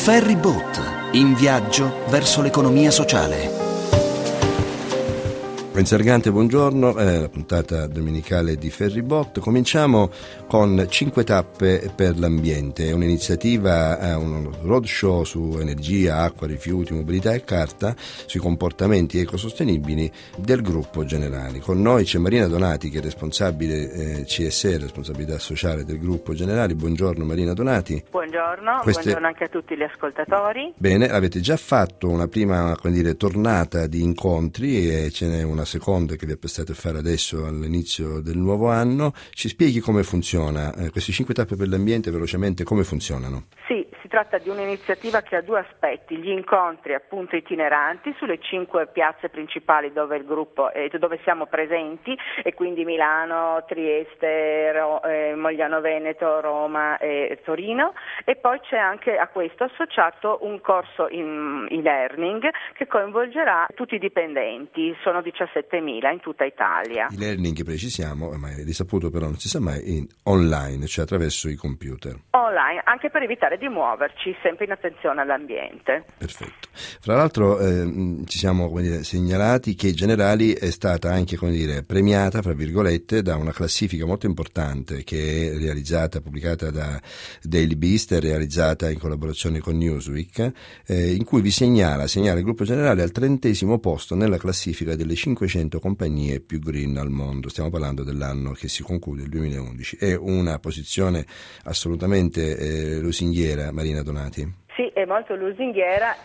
Ferryboat, in viaggio verso l'economia sociale. Sargante, buongiorno, la puntata domenicale di Ferryboat. Cominciamo con 5 tappe per l'ambiente, un'iniziativa, un roadshow su energia, acqua, rifiuti, mobilità e carta, sui comportamenti ecosostenibili del gruppo Generali. Con noi c'è Marina Donati, che è responsabile CSR, responsabilità sociale del gruppo Generali. Buongiorno Marina Donati. Buongiorno, buongiorno anche a tutti gli ascoltatori. Bene, avete già fatto una prima, tornata di incontri e ce n'è una seconda che vi apprestate a fare adesso all'inizio del nuovo anno. Ci spieghi come funziona, questi 5 tappe per l'ambiente, velocemente come funzionano? Sì, si tratta di un'iniziativa che ha 2 aspetti: gli incontri appunto itineranti sulle 5 piazze principali dove il gruppo dove siamo presenti, e quindi Milano, Trieste, Mogliano Veneto, Roma e Torino, e poi c'è anche a questo associato un corso in e-learning che coinvolgerà tutti i dipendenti, sono 17.000 in tutta Italia. E-learning, precisiamo, ma è risaputo però non si sa mai, online, cioè attraverso i computer. Online, anche per evitare di muoverci, sempre in attenzione all'ambiente. Perfetto. Fra l'altro ci siamo segnalati che Generali è stata anche premiata, fra virgolette, da una classifica molto importante che è realizzata, pubblicata da Daily Beast, realizzata in collaborazione con Newsweek, in cui vi segnala il gruppo Generali al 30° posto nella classifica delle 500 compagnie più green al mondo. Stiamo parlando dell'anno che si conclude, il 2011. È una posizione assolutamente lusinghiera, Marina Donati? Sì, è molto lusinghiera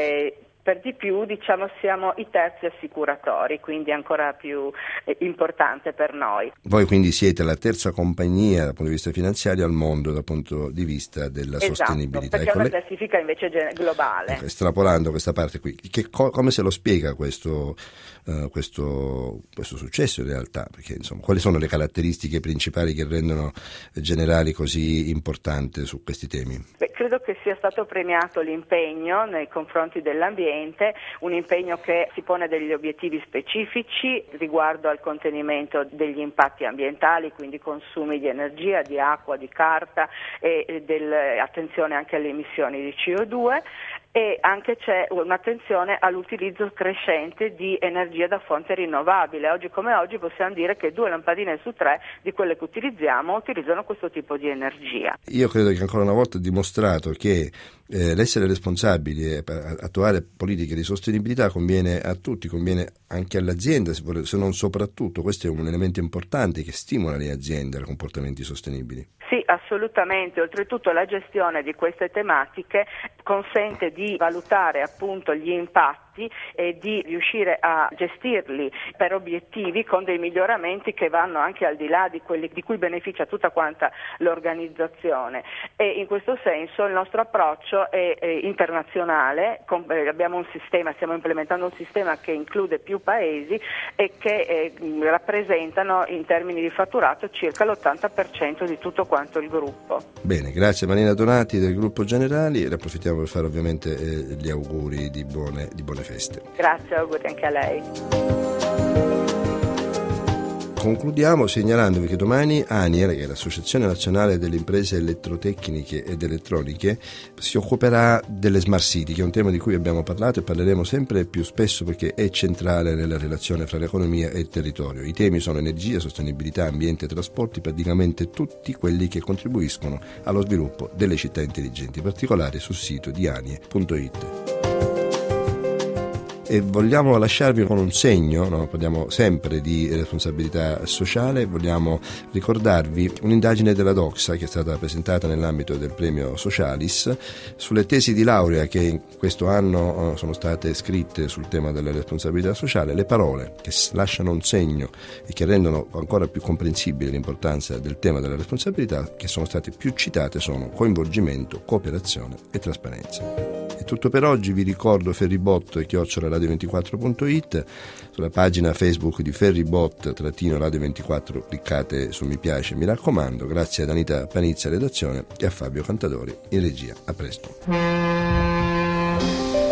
e per di più siamo i terzi assicuratori, quindi ancora più importante per noi. Voi quindi siete la terza compagnia dal punto di vista finanziario al mondo dal punto di vista della sostenibilità. Perché è una classifica invece globale. Estrapolando questa parte qui, come se lo spiega questo successo in realtà? Perché insomma, quali sono le caratteristiche principali che rendono Generali così importante su questi temi? Credo che sia stato premiato l'impegno nei confronti dell'ambiente, un impegno che si pone degli obiettivi specifici riguardo al contenimento degli impatti ambientali, quindi consumi di energia, di acqua, di carta e attenzione anche alle emissioni di CO2. E anche c'è un'attenzione all'utilizzo crescente di energia da fonte rinnovabile. Oggi come oggi possiamo dire che 2 lampadine su 3 di quelle che utilizzano questo tipo di energia. Io credo che ancora una volta è dimostrato che l'essere responsabili e attuare politiche di sostenibilità conviene a tutti, conviene anche all'azienda, se non soprattutto. Questo è un elemento importante che stimola le aziende a comportamenti sostenibili. Sì, assolutamente. Oltretutto la gestione di queste tematiche consente di valutare appunto gli impatti e di riuscire a gestirli per obiettivi con dei miglioramenti che vanno anche al di là di quelli di cui beneficia tutta quanta l'organizzazione. E in questo senso il nostro approccio è internazionale. Abbiamo un sistema, stiamo implementando un sistema che include più paesi e che rappresentano in termini di fatturato circa l'80% di tutto quanto il gruppo. Bene, grazie Marina Donati del gruppo Generali, e approfittiamo per fare ovviamente gli auguri di buone feste. Grazie, auguri anche a lei. Concludiamo segnalandovi che domani ANIEL, che è l'Associazione Nazionale delle Imprese Elettrotecniche ed Elettroniche, si occuperà delle Smart City, che è un tema di cui abbiamo parlato e parleremo sempre più spesso perché è centrale nella relazione fra l'economia e il territorio. I temi sono energia, sostenibilità, ambiente e trasporti, praticamente tutti quelli che contribuiscono allo sviluppo delle città intelligenti, in particolare sul sito di anie.it. E vogliamo lasciarvi con un segno, parliamo sempre di responsabilità sociale, vogliamo ricordarvi un'indagine della Doxa che è stata presentata nell'ambito del premio Socialis sulle tesi di laurea che in questo anno sono state scritte sul tema della responsabilità sociale. Le parole che lasciano un segno e che rendono ancora più comprensibile l'importanza del tema della responsabilità, che sono state più citate, sono coinvolgimento, cooperazione e trasparenza. È tutto per oggi, vi ricordo ferrybot@radio24.it, sulla pagina Facebook di Ferrybot-radio24 cliccate su mi piace, mi raccomando. Grazie ad Anita Panizza redazione e a Fabio Cantadori in regia. A presto.